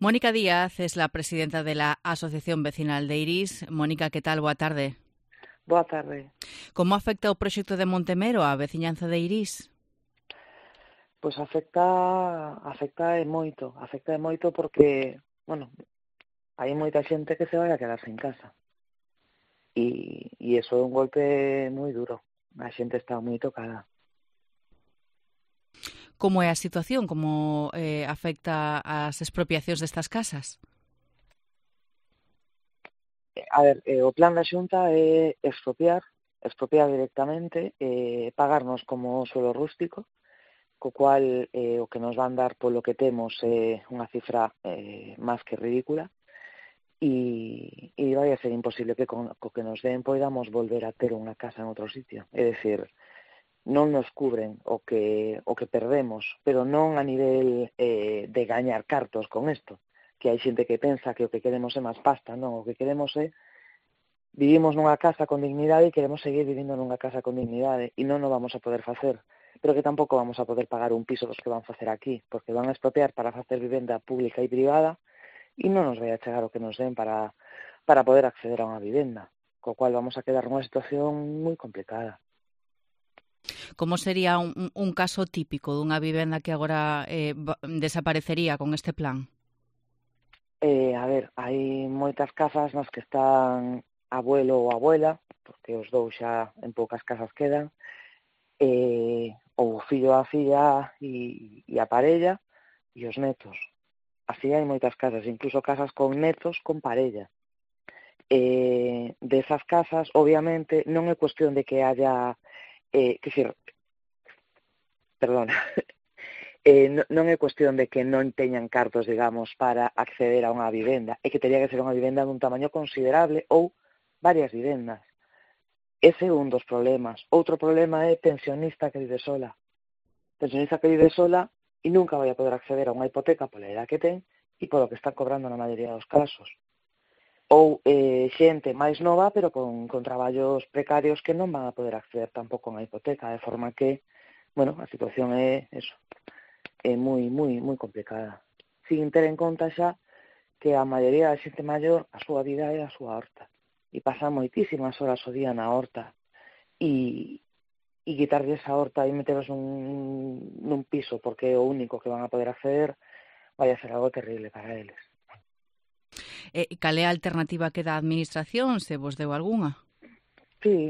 Mónica Díaz es la presidenta de la Asociación Vecinal de Irís. Mónica, ¿qué tal? Boa tarde. Boa tarde. Como afecta o proxecto de Montemero á veciñanza de Irís? Pois afecta e moito porque, hai moita xente que se vai a quedar sen casa. E iso é un golpe moi duro. A xente está moi tocada. Como é a situación? Como afecta as expropiacións destas casas? A ver, o plan da Xunta é expropiar directamente, pagarnos como suelo rústico, co cual o que nos van dar polo que temos é unha cifra máis que ridícula, e vai a ser imposible que co que nos den poidamos volver a ter unha casa en outro sitio. É dicir, non nos cubren o que perdemos, pero non a nivel de gañar cartos con isto, que hai xente que pensa que o que queremos é máis pasta. Non, o que queremos é vivimos nunha casa con dignidade e queremos seguir vivindo nunha casa con dignidade, e non o vamos a poder facer, pero que tampouco vamos a poder pagar un piso dos que van facer aquí, porque van a expropiar para facer vivenda pública e privada, e non nos vai a chegar o que nos den para poder acceder a unha vivenda, co cual vamos a quedar nunha situación moi complicada. Como sería un caso típico dunha vivenda que agora desaparecería con este plan? A ver, hai moitas casas nas que están abuelo ou abuela, porque os dous xa en poucas casas quedan, ou o fillo a filla e a parella e os netos. Así hai moitas casas, incluso casas con netos con parella. Desas casas, obviamente, non é cuestión de que haya, non é cuestión de que non teñan cartos, digamos, para acceder a unha vivenda, é que teria que ser unha vivenda dun tamaño considerable ou varias vivendas. Ese é un dos problemas. Outro problema é pensionista que vive sola. Pensionista que vive sola e nunca vai a poder acceder a unha hipoteca pola edad que ten e polo que está cobrando na maioría dos casos. Ou xente máis nova, pero con traballos precarios que non van a poder acceder tampouco a unha hipoteca, de forma que, a situación é eso, é moi complicada. Sin ter en conta xa que a maioría da xente maior, a súa vida é a súa horta, e pasan moitísimas horas ao día na horta, e quitarlle esa horta e meteros nun piso porque é o único que van a poder acceder, vai a ser algo terrible para eles. Cal é a alternativa que dá a Administración, se vos deu algunha? Sí.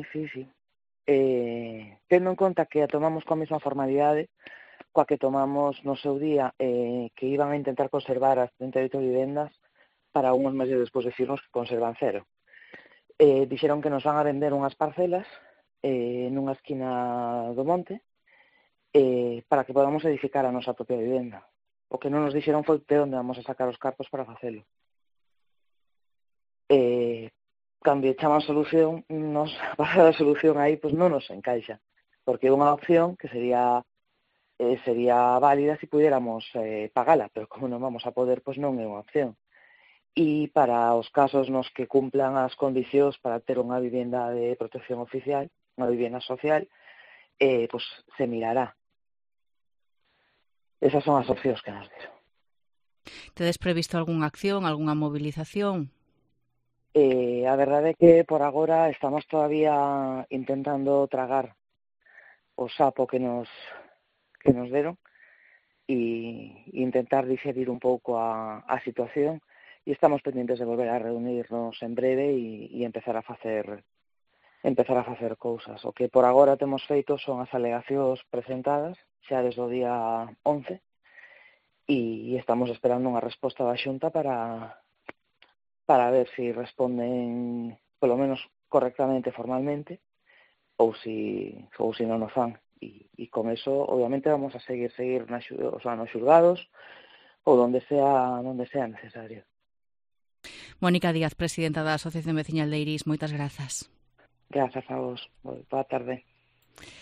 Tendo en conta que a tomamos coa mesma formalidade coa que tomamos no seu día, que iban a intentar conservar as 38 vivendas para unhos meses despois decirnos que conservan 0. Dixeron que nos van a vender unhas parcelas nunha esquina do monte para que podamos edificar a nosa propia vivenda. O que non nos dixeron foi de onde vamos a sacar os cartos para facelo. Cando chaman solución, nos pasar a solución aí pois non nos encaixa, porque é unha opción que sería válida se pudiéramos pagala, pero como non vamos a poder, pois non é unha opción. E para os casos nos que cumplan as condicións para ter unha vivenda de protección oficial, unha vivenda social, pois se mirará. Esas son as opcións que nos dieron. Tedes previsto algunha acción, algunha movilización? A verdade é que por agora estamos todavía intentando tragar o sapo que nos deron e intentar digerir un pouco a situación, e estamos pendientes de volver a reunirnos en breve e empezar a facer cousas. O que por agora temos feito son as alegacións presentadas xa desde o día 11 e estamos esperando unha resposta da Xunta para ver se responden polo menos correctamente formalmente ou se non o fan. E con eso, obviamente, vamos a seguir nos xulgados ou donde sea necesario. Mónica Díaz, presidenta da Asociación Veciñal de Irís, moitas grazas. Grazas a vos. Boa tarde.